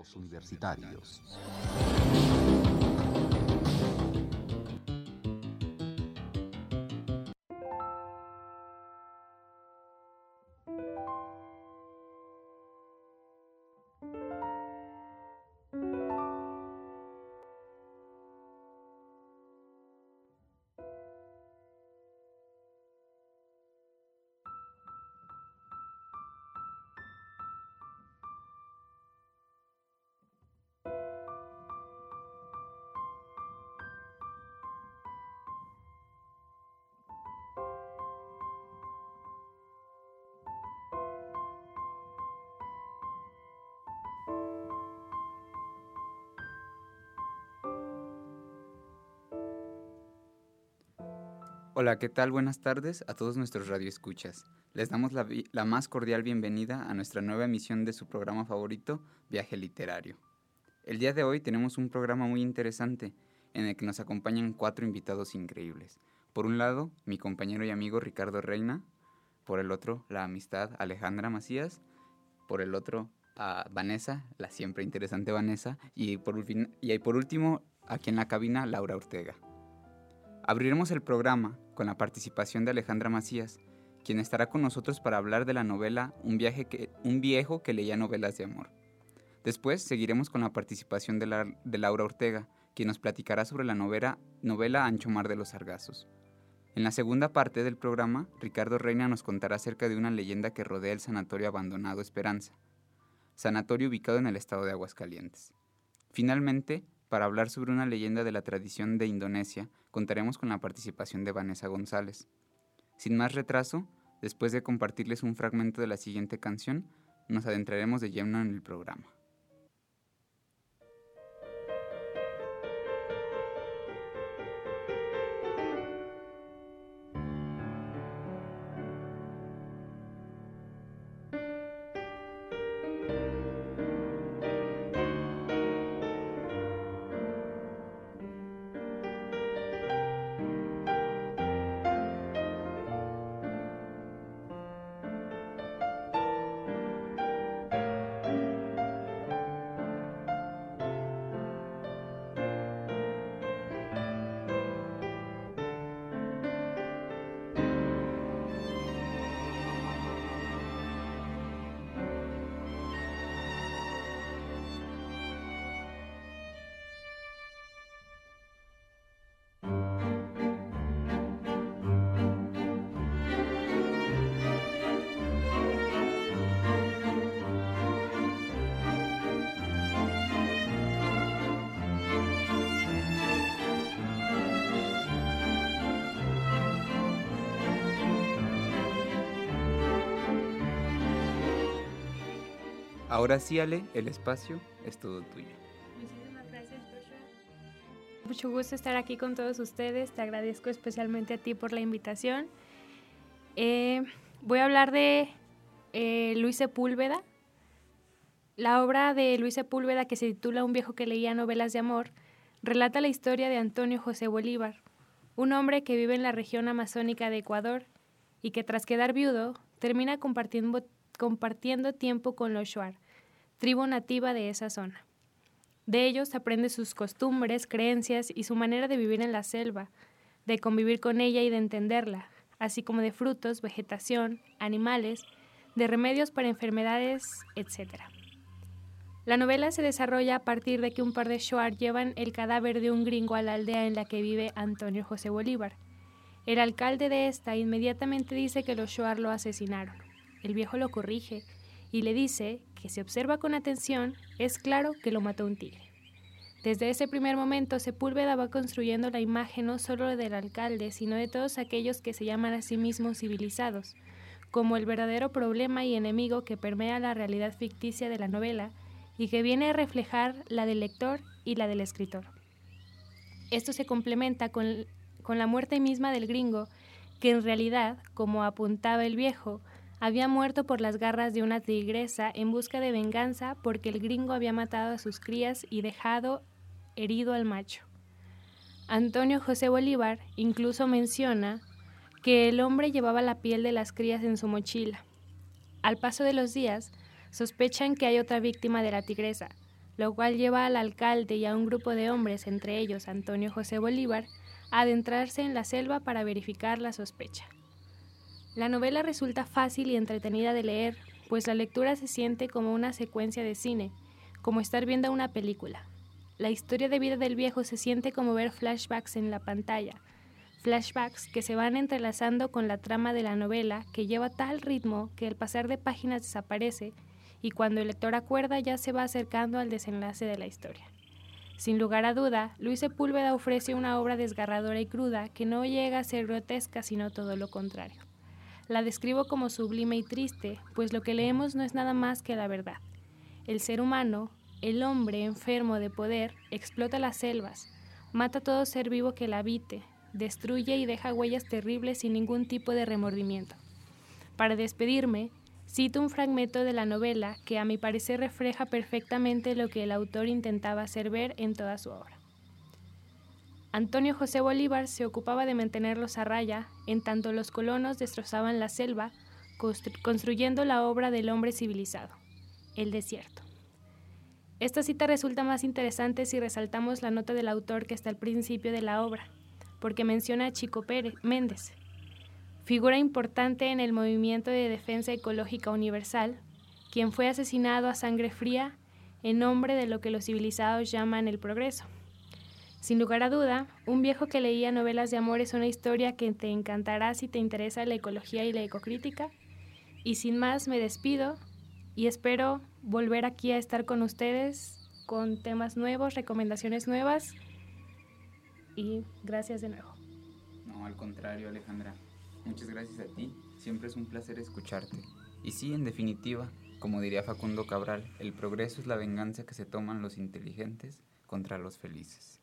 Los universitarios. Hola, ¿qué tal? Buenas tardes a todos nuestros radioescuchas. Les damos la más cordial bienvenida a nuestra nueva emisión de su programa favorito, Viaje Literario. El día de hoy tenemos un programa muy interesante en el que nos acompañan 4 invitados increíbles. Por un lado, mi compañero y amigo Ricardo Reina, por el otro, la amistad Alejandra Macías, por el otro, a Vanessa, la siempre interesante Vanessa, y por último, aquí en la cabina, Laura Ortega. Abriremos el programa con la participación de Alejandra Macías, quien estará con nosotros para hablar de la novela Un viejo que leía novelas de amor. Después seguiremos con la participación de Laura Ortega, quien nos platicará sobre la novela Ancho Mar de los Sargazos. En la segunda parte del programa, Ricardo Reina nos contará acerca de una leyenda que rodea el sanatorio abandonado Esperanza, sanatorio ubicado en el estado de Aguascalientes. Finalmente, para hablar sobre una leyenda de la tradición de Indonesia, contaremos con la participación de Vanessa González. Sin más retraso, después de compartirles un fragmento de la siguiente canción, nos adentraremos de lleno en el programa. Ahora sí, Ale, el espacio es todo tuyo. Muchísimas gracias, Joshua. Mucho gusto estar aquí con todos ustedes. Te agradezco especialmente a ti por la invitación. Voy a hablar de Luis Sepúlveda. La obra de Luis Sepúlveda, que se titula Un viejo que leía novelas de amor, relata la historia de Antonio José Bolívar, un hombre que vive en la región amazónica de Ecuador y que tras quedar viudo termina compartiendo tiempo con los Shuar, tribu nativa de esa zona. De ellos aprende sus costumbres, creencias y su manera de vivir en la selva, de convivir con ella y de entenderla, así como de frutos, vegetación, animales, de remedios para enfermedades, etc. La novela se desarrolla a partir de que un par de Shuar llevan el cadáver de un gringo a la aldea en la que vive Antonio José Bolívar. El alcalde de esta inmediatamente dice que los Shuar lo asesinaron. El viejo lo corrige y le dice que si observa con atención, es claro que lo mató un tigre. Desde ese primer momento, Sepúlveda va construyendo la imagen no solo del alcalde, sino de todos aquellos que se llaman a sí mismos civilizados, como el verdadero problema y enemigo que permea la realidad ficticia de la novela y que viene a reflejar la del lector y la del escritor. Esto se complementa con la muerte misma del gringo, que en realidad, como apuntaba el viejo, había muerto por las garras de una tigresa en busca de venganza porque el gringo había matado a sus crías y dejado herido al macho. Antonio José Bolívar incluso menciona que el hombre llevaba la piel de las crías en su mochila. Al paso de los días, sospechan que hay otra víctima de la tigresa, lo cual lleva al alcalde y a un grupo de hombres, entre ellos Antonio José Bolívar, a adentrarse en la selva para verificar la sospecha. La novela resulta fácil y entretenida de leer, pues la lectura se siente como una secuencia de cine, como estar viendo una película. La historia de vida del viejo se siente como ver flashbacks en la pantalla, flashbacks que se van entrelazando con la trama de la novela, que lleva tal ritmo que al pasar de páginas desaparece y cuando el lector acuerda ya se va acercando al desenlace de la historia. Sin lugar a duda, Luis Sepúlveda ofrece una obra desgarradora y cruda que no llega a ser grotesca, sino todo lo contrario. La describo como sublime y triste, pues lo que leemos no es nada más que la verdad. El ser humano, el hombre enfermo de poder, explota las selvas, mata a todo ser vivo que la habite, destruye y deja huellas terribles sin ningún tipo de remordimiento. Para despedirme, cito un fragmento de la novela que a mi parecer refleja perfectamente lo que el autor intentaba hacer ver en toda su obra. Antonio José Bolívar se ocupaba de mantenerlos a raya, en tanto los colonos destrozaban la selva, construyendo la obra del hombre civilizado, el desierto. Esta cita resulta más interesante si resaltamos la nota del autor que está al principio de la obra, porque menciona a Chico Méndez, figura importante en el movimiento de defensa ecológica universal, quien fue asesinado a sangre fría en nombre de lo que los civilizados llaman el progreso. Sin lugar a duda, un viejo que leía novelas de amor es una historia que te encantará si te interesa la ecología y la ecocrítica. Y sin más, me despido y espero volver aquí a estar con ustedes con temas nuevos, recomendaciones nuevas y gracias de nuevo. No, al contrario, Alejandra. Muchas gracias a ti. Siempre es un placer escucharte. Y sí, en definitiva, como diría Facundo Cabral, el progreso es la venganza que se toman los inteligentes contra los felices.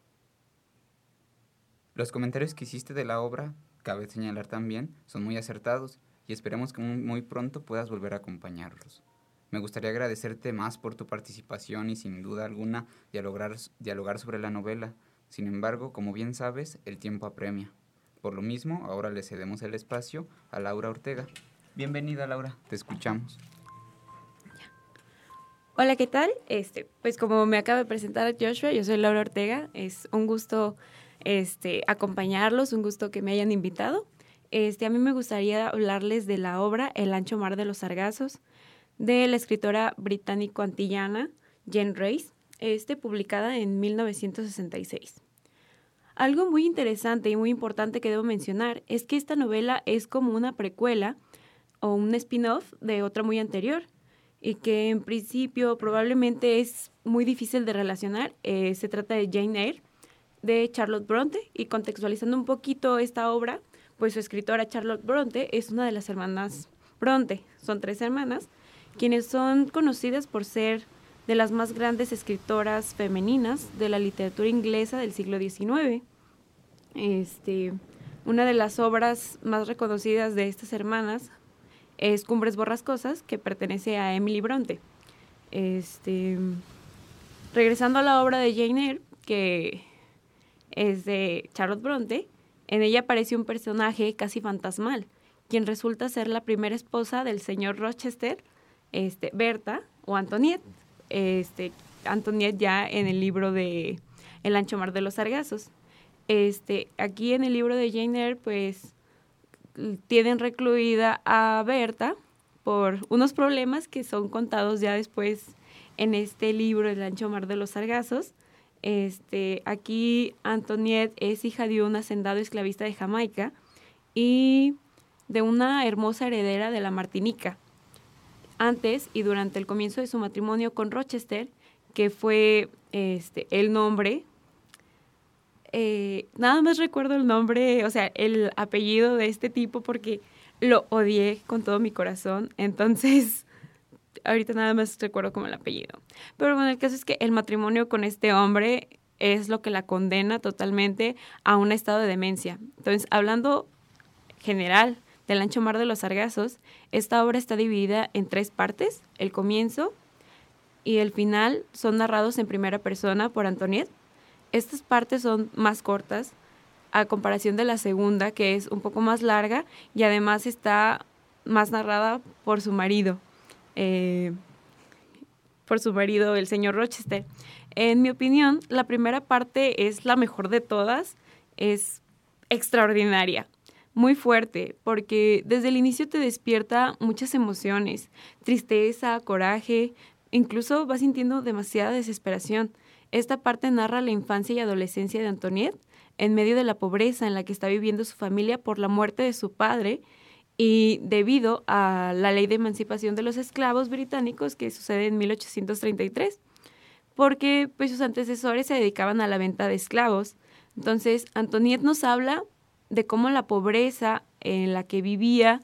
Los comentarios que hiciste de la obra, cabe señalar también, son muy acertados y esperemos que muy pronto puedas volver a acompañarlos. Me gustaría agradecerte más por tu participación y sin duda alguna dialogar sobre la novela. Sin embargo, como bien sabes, el tiempo apremia. Por lo mismo, ahora le cedemos el espacio a Laura Ortega. Bienvenida, Laura, te escuchamos. Hola, ¿qué tal? Pues como me acaba de presentar Joshua, yo soy Laura Ortega. Es un gusto acompañarlos, un gusto que me hayan invitado. A mí me gustaría hablarles de la obra El ancho mar de los sargazos, de la escritora británico-antillana Jane Rice, publicada en 1966. Algo muy interesante y muy importante que debo mencionar es que esta novela es como una precuela o un spin-off de otra muy anterior y que en principio probablemente es muy difícil de relacionar. Se trata de Jane Eyre, de Charlotte Bronte, y contextualizando un poquito esta obra, pues su escritora Charlotte Bronte es una de las hermanas Bronte. Son 3 hermanas, quienes son conocidas por ser de las más grandes escritoras femeninas de la literatura inglesa del siglo XIX. Una de las obras más reconocidas de estas hermanas es Cumbres Borrascosas, que pertenece a Emily Bronte. Regresando a la obra de Jane Eyre, que es de Charlotte Bronte, en ella aparece un personaje casi fantasmal, quien resulta ser la primera esposa del señor Rochester, Berta o Antoniette. Antoniette ya en el libro de El ancho mar de los sargazos. Aquí en el libro de Jane Eyre, pues, tienen recluida a Berta por unos problemas que son contados ya después en este libro, El ancho mar de los sargazos. Aquí Antoniette es hija de un hacendado esclavista de Jamaica y de una hermosa heredera de la Martinica. Antes y durante el comienzo de su matrimonio con Rochester, que fue el nombre, nada más recuerdo el nombre, o sea, el apellido de este tipo porque lo odié con todo mi corazón, entonces ahorita nada más recuerdo como el apellido. Pero bueno, el caso es que el matrimonio con este hombre es lo que la condena totalmente a un estado de demencia. Entonces, hablando general del ancho mar de los sargazos, esta obra está dividida en 3 partes. El comienzo y el final son narrados en primera persona por Antoniette. Estas partes son más cortas a comparación de la segunda, que es un poco más larga y además está más narrada por su marido. por su marido, el señor Rochester. En mi opinión, la primera parte es la mejor de todas, es extraordinaria, muy fuerte, porque desde el inicio te despierta muchas emociones, tristeza, coraje, incluso vas sintiendo demasiada desesperación. Esta parte narra la infancia y adolescencia de Antoniette en medio de la pobreza en la que está viviendo su familia por la muerte de su padre y debido a la ley de emancipación de los esclavos británicos que sucede en 1833, porque pues sus antecesores se dedicaban a la venta de esclavos. Entonces, Antoniette nos habla de cómo la pobreza en la que vivía,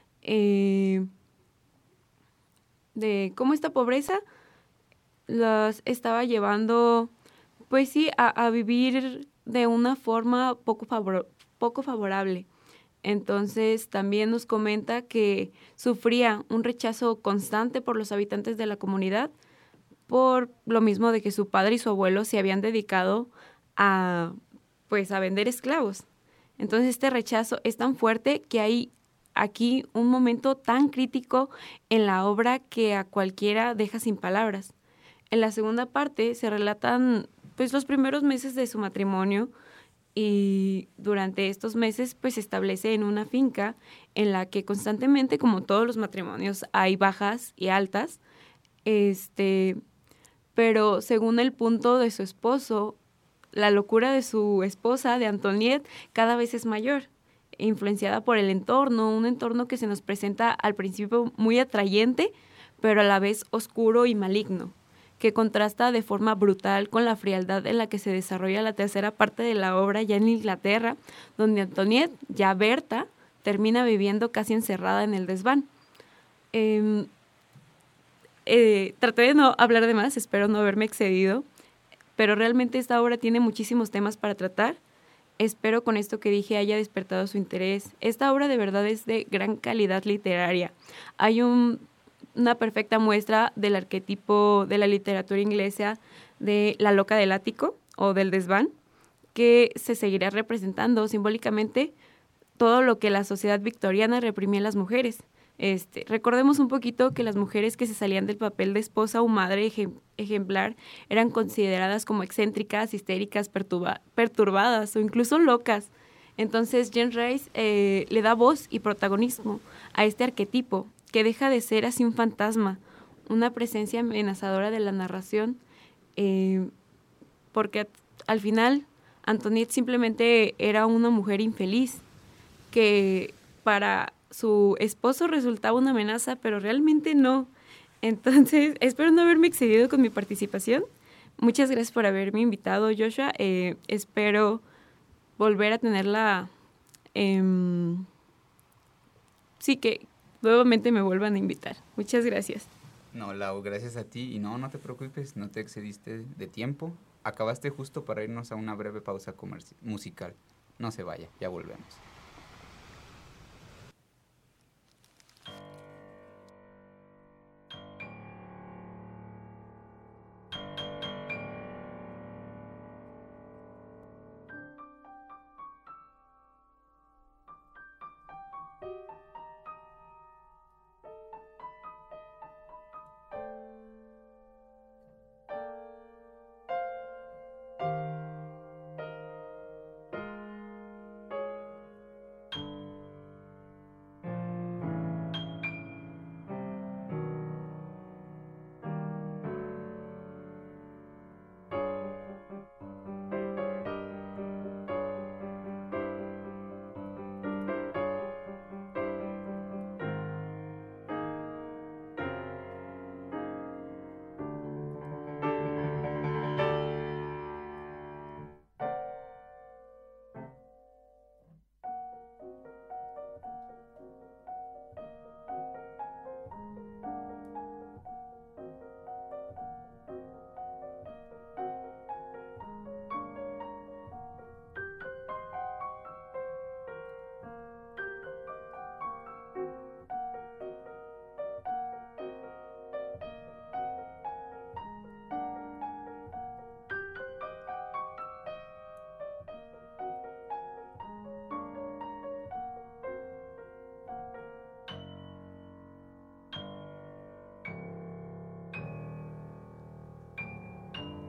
de cómo esta pobreza los estaba llevando, pues sí, a vivir de una forma poco favorable. Entonces también nos comenta que sufría un rechazo constante por los habitantes de la comunidad, por lo mismo de que su padre y su abuelo se habían dedicado a, pues, a vender esclavos. Entonces este rechazo es tan fuerte que hay aquí un momento tan crítico en la obra que a cualquiera deja sin palabras. En la segunda parte se relatan pues los primeros meses de su matrimonio y durante estos meses pues se establece en una finca en la que constantemente, como todos los matrimonios, hay bajas y altas, pero según el punto de su esposo, la locura de su esposa, de Antoniette, cada vez es mayor, influenciada por el entorno, un entorno que se nos presenta al principio muy atrayente, pero a la vez oscuro y maligno, que contrasta de forma brutal con la frialdad en la que se desarrolla la tercera parte de la obra ya en Inglaterra, donde Antoniette, ya Berta, termina viviendo casi encerrada en el desván. Traté de no hablar de más, espero no haberme excedido, pero realmente esta obra tiene muchísimos temas para tratar. Espero con esto que dije haya despertado su interés. Esta obra de verdad es de gran calidad literaria. Hay una perfecta muestra del arquetipo de la literatura inglesa de la loca del ático o del desván, que se seguirá representando simbólicamente todo lo que la sociedad victoriana reprimía en las mujeres. Recordemos un poquito que las mujeres que se salían del papel de esposa o madre ejemplar eran consideradas como excéntricas, histéricas, perturbadas o incluso locas. Entonces Jane Rice le da voz y protagonismo a este arquetipo que deja de ser así un fantasma, una presencia amenazadora de la narración, porque al final Antoniette simplemente era una mujer infeliz que para su esposo resultaba una amenaza, pero realmente no. Entonces, espero no haberme excedido con mi participación. Muchas gracias por haberme invitado, Joshua. Espero volver a tenerla. Sí, que nuevamente me vuelvan a invitar. Muchas gracias. No, Lau, gracias a ti. Y no te preocupes, no te excediste de tiempo. Acabaste justo para irnos a una breve pausa musical. No se vaya, ya volvemos.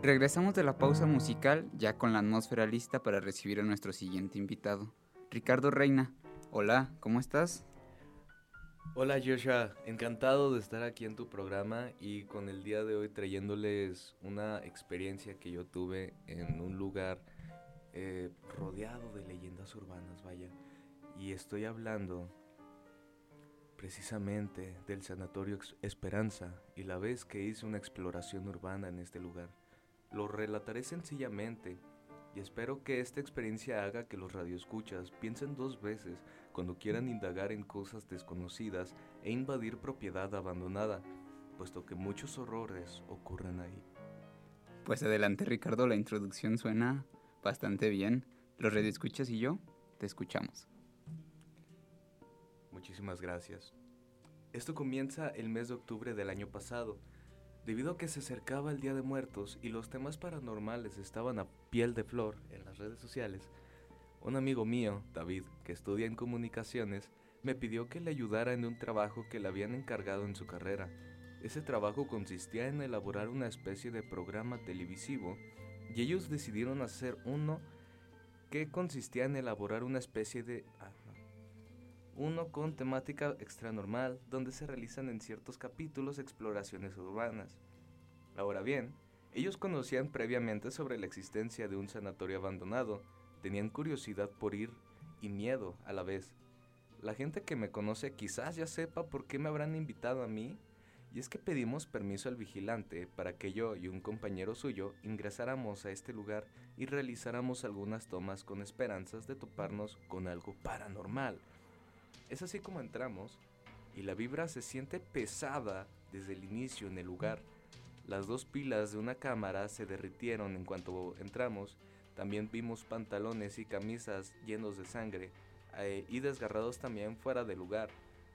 Regresamos de la pausa musical ya con la atmósfera lista para recibir a nuestro siguiente invitado, Ricardo Reina. Hola, ¿cómo estás? Hola Joshua, encantado de estar aquí en tu programa y con el día de hoy trayéndoles una experiencia que yo tuve en un lugar rodeado de leyendas urbanas, vaya. Y estoy hablando precisamente del Sanatorio Esperanza y la vez que hice una exploración urbana en este lugar. Lo relataré sencillamente y espero que esta experiencia haga que los radioescuchas piensen 2 veces cuando quieran indagar en cosas desconocidas e invadir propiedad abandonada, puesto que muchos horrores ocurren ahí. Pues adelante Ricardo, la introducción suena bastante bien. Los radioescuchas y yo te escuchamos. Muchísimas gracias. Esto comienza el mes de octubre del año pasado. Debido a que se acercaba el Día de Muertos y los temas paranormales estaban a piel de flor en las redes sociales, un amigo mío, David, que estudia en comunicaciones, me pidió que le ayudara en un trabajo que le habían encargado en su carrera. Ese trabajo consistía en elaborar una especie de programa televisivo y ellos decidieron hacer uno que consistía en elaborar una especie de... uno con temática extranormal, donde se realizan en ciertos capítulos exploraciones urbanas. Ahora bien, ellos conocían previamente sobre la existencia de un sanatorio abandonado, tenían curiosidad por ir y miedo a la vez. La gente que me conoce quizás ya sepa por qué me habrán invitado a mí, y es que pedimos permiso al vigilante para que yo y un compañero suyo ingresáramos a este lugar y realizáramos algunas tomas con esperanzas de toparnos con algo paranormal. Es así como entramos, y la vibra se siente pesada desde el inicio en el lugar. Las 2 pilas de una cámara se derritieron en cuanto entramos. También vimos pantalones y camisas llenos de sangre, y desgarrados también fuera del lugar.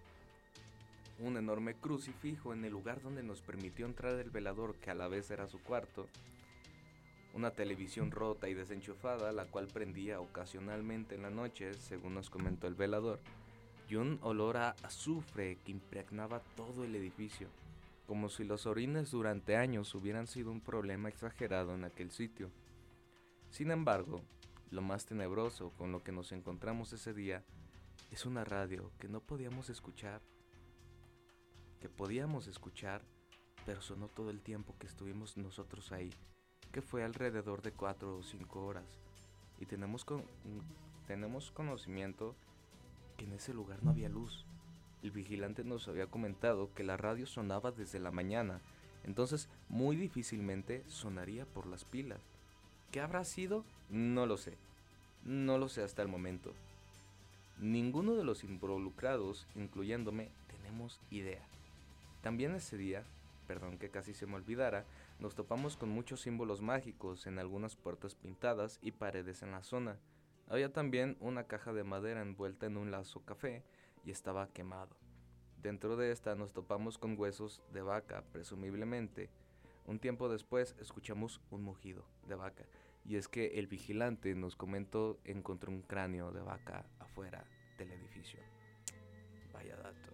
Un enorme crucifijo en el lugar donde nos permitió entrar el velador, que a la vez era su cuarto. Una televisión rota y desenchufada, la cual prendía ocasionalmente en la noche, según nos comentó el velador. Y un olor a azufre que impregnaba todo el edificio, como si los orines durante años hubieran sido un problema exagerado en aquel sitio. Sin embargo, lo más tenebroso con lo que nos encontramos ese día es una radio que no podíamos escuchar, pero sonó todo el tiempo que estuvimos nosotros ahí, que fue alrededor de 4 o 5 horas, y tenemos conocimiento que en ese lugar no había luz. El vigilante nos había comentado que la radio sonaba desde la mañana, entonces muy difícilmente sonaría por las pilas. ¿Qué habrá sido? No lo sé. No lo sé hasta el momento. Ninguno de los involucrados, incluyéndome, tenemos idea. También ese día, perdón que casi se me olvidara, nos topamos con muchos símbolos mágicos en algunas puertas pintadas y paredes en la zona. Había también una caja de madera envuelta en un lazo café y estaba quemado. Dentro de esta nos topamos con huesos de vaca, presumiblemente. Un tiempo después escuchamos un mugido de vaca, y es que el vigilante nos comentó encontró un cráneo de vaca afuera del edificio. Vaya dato.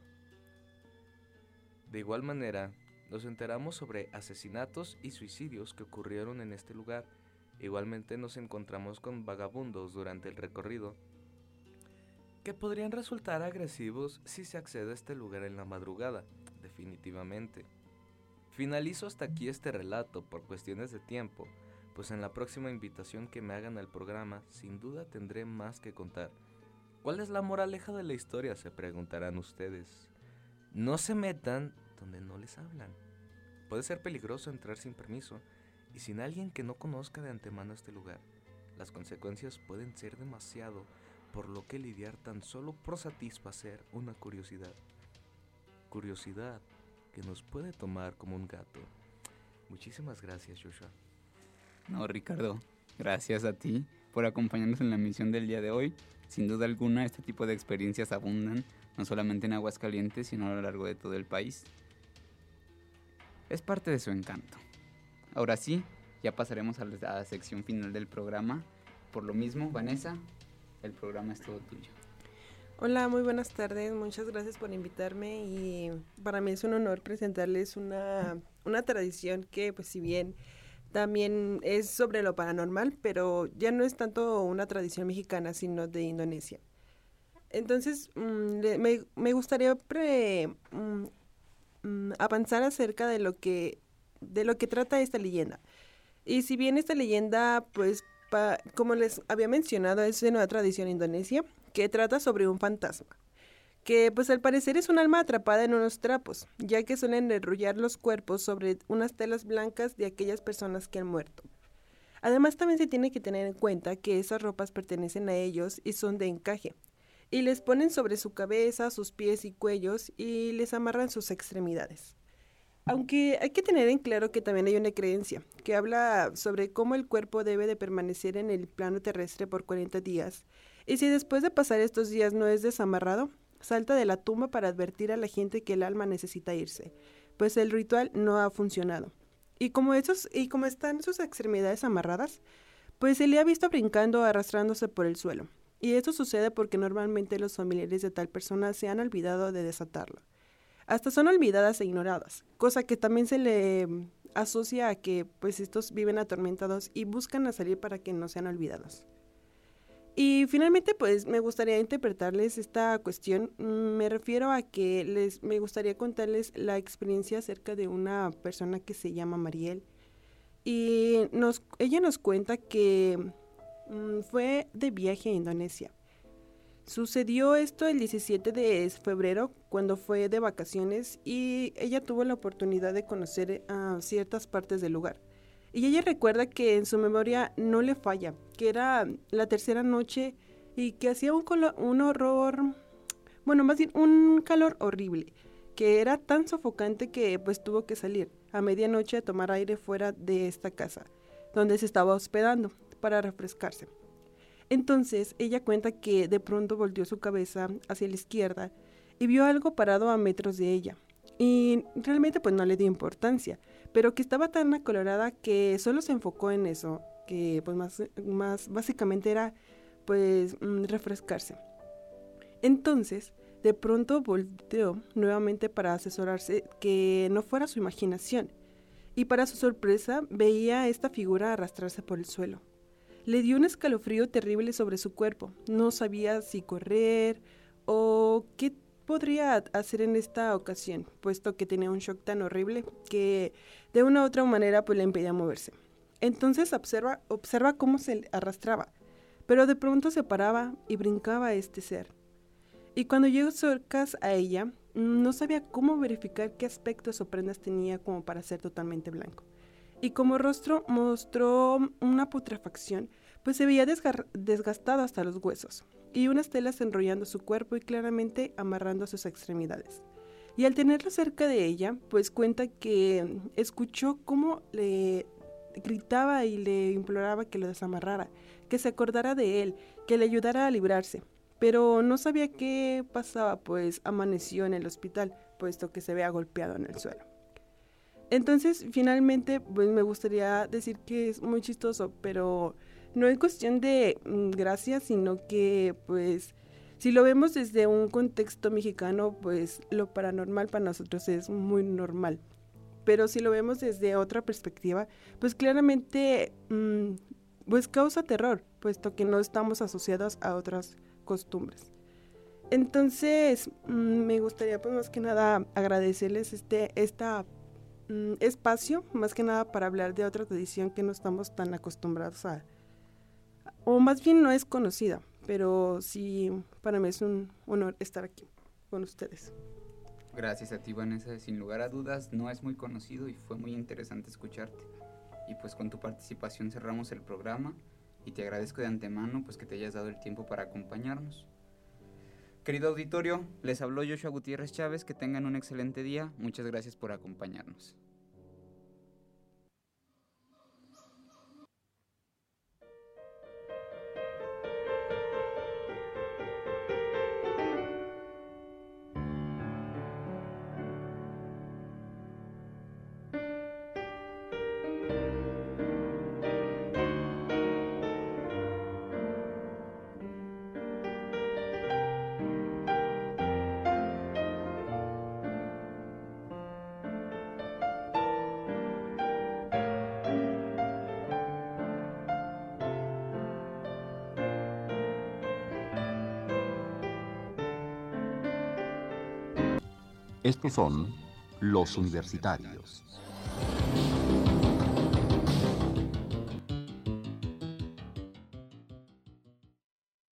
De igual manera, nos enteramos sobre asesinatos y suicidios que ocurrieron en este lugar. Igualmente nos encontramos con vagabundos durante el recorrido, que podrían resultar agresivos si se accede a este lugar en la madrugada, definitivamente. Finalizo hasta aquí este relato por cuestiones de tiempo, pues en la próxima invitación que me hagan al programa, sin duda tendré más que contar. ¿Cuál es la moraleja de la historia?, se preguntarán ustedes. No se metan donde no les hablan. Puede ser peligroso entrar sin permiso y sin alguien que no conozca de antemano este lugar. Las consecuencias pueden ser demasiado, por lo que lidiar tan solo por satisfacer una curiosidad. Curiosidad que nos puede tomar como un gato. Muchísimas gracias, Joshua. No, Ricardo, gracias a ti por acompañarnos en la misión del día de hoy. Sin duda alguna, este tipo de experiencias abundan, no solamente en Aguascalientes, sino a lo largo de todo el país. Es parte de su encanto. Ahora sí, ya pasaremos a la sección final del programa. Por lo mismo, Vanessa, el programa es todo tuyo. Hola, muy buenas tardes, muchas gracias por invitarme y para mí es un honor presentarles una tradición que, pues si bien También es sobre lo paranormal, pero ya no es tanto una tradición mexicana, sino de Indonesia. Entonces, me gustaría avanzar acerca de lo que trata esta leyenda. Y si bien esta leyenda, pues, como les había mencionado, es de una tradición indonesia que trata sobre un fantasma, que pues al parecer es un alma atrapada en unos trapos, ya que suelen enrollar los cuerpos sobre unas telas blancas de aquellas personas que han muerto. Además, también se tiene que tener en cuenta que esas ropas pertenecen a ellos y son de encaje, y les ponen sobre su cabeza, sus pies y cuellos y les amarran sus extremidades. Aunque hay que tener en claro que también hay una creencia que habla sobre cómo el cuerpo debe de permanecer en el plano terrestre por 40 días, y si después de pasar estos días no es desamarrado, salta de la tumba para advertir a la gente que el alma necesita irse, pues el ritual no ha funcionado. Y como están sus extremidades amarradas, pues se le ha visto brincando o arrastrándose por el suelo. Y esto sucede porque normalmente los familiares de tal persona se han olvidado de desatarlo. Hasta son olvidadas e ignoradas, cosa que también se le asocia a que pues estos viven atormentados y buscan a salir para que no sean olvidados. Y finalmente pues me gustaría interpretarles esta cuestión. Me refiero a que me gustaría contarles la experiencia acerca de una persona que se llama Mariel. Y ella nos cuenta que fue de viaje a Indonesia. Sucedió esto el 17 de febrero, cuando fue de vacaciones, y ella tuvo la oportunidad de conocer ciertas partes del lugar. Y ella recuerda que en su memoria no le falla, que era la tercera noche y que hacía un horror, bueno, más bien un calor horrible, que era tan sofocante que pues tuvo que salir a medianoche a tomar aire fuera de esta casa, donde se estaba hospedando, para refrescarse. Entonces ella cuenta que de pronto volteó su cabeza hacia la izquierda y vio algo parado a metros de ella. Y realmente pues no le dio importancia, pero que estaba tan acolorada que solo se enfocó en eso, que pues más básicamente era pues refrescarse. Entonces de pronto volteó nuevamente para asesorarse que no fuera su imaginación, y para su sorpresa veía a esta figura arrastrarse por el suelo. Le dio un escalofrío terrible sobre su cuerpo. No sabía si correr o qué podría hacer en esta ocasión, puesto que tenía un shock tan horrible que de una u otra manera pues le impedía moverse. Entonces observa cómo se arrastraba, pero de pronto se paraba y brincaba este ser. Y cuando llegó cerca a ella, no sabía cómo verificar qué aspectos o prendas tenía como para ser totalmente blanco. Y como rostro mostró una putrefacción, pues se veía desgastado hasta los huesos, y unas telas enrollando su cuerpo y claramente amarrando sus extremidades. Y al tenerlo cerca de ella, pues cuenta que escuchó cómo le gritaba y le imploraba que lo desamarrara, que se acordara de él, que le ayudara a librarse. Pero no sabía qué pasaba, pues amaneció en el hospital, puesto que se había golpeado en el suelo. Entonces, finalmente, pues me gustaría decir que es muy chistoso, pero no es cuestión de gracia, sino que, pues, si lo vemos desde un contexto mexicano, pues lo paranormal para nosotros es muy normal. Pero si lo vemos desde otra perspectiva, pues claramente, pues causa terror, puesto que no estamos asociados a otras costumbres. Entonces, me gustaría, pues, más que nada agradecerles esta espacio, más que nada para hablar de otra tradición que no estamos tan acostumbrados a, o más bien no es conocida, pero sí, para mí es un honor estar aquí con ustedes. Gracias a ti, Vanessa. Sin lugar a dudas, no es muy conocido y fue muy interesante escucharte. Y pues con tu participación cerramos el programa y te agradezco de antemano pues que te hayas dado el tiempo para acompañarnos. Querido auditorio, les habló Joshua Gutiérrez Chávez, que tengan un excelente día. Muchas gracias por acompañarnos. Estos son los universitarios.